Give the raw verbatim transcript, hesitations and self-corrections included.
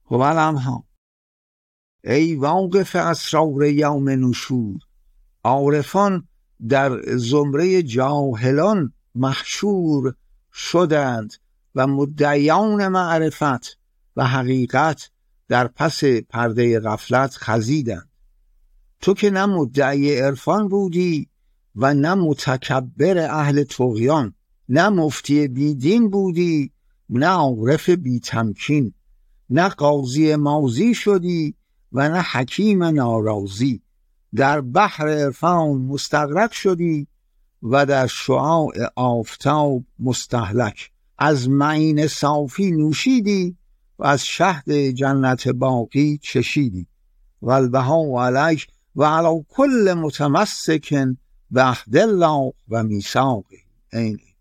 هوالم ها ای واقف اسرار یوم نشور، عارفان در زمره جاهلان محشور شدند و مدعیان معرفت و حقیقت در پس پرده غفلت خزیدند. تو که نه مدعی عرفان بودی و نه متکبر اهل طغیان، نه مفتی بیدین بودی نه عارف بی تمکین، نه قاضی ماضی شدی و نه حکیم ناراضی. در بحر عرفان مستغرق شدی و در شعاع آفتاب مستهلک. از معین صافی نوشیدی و از شهد جنت باقی چشیدی. والبهاء علیک و علی کل متمسک بعهد الله و میثاقه. این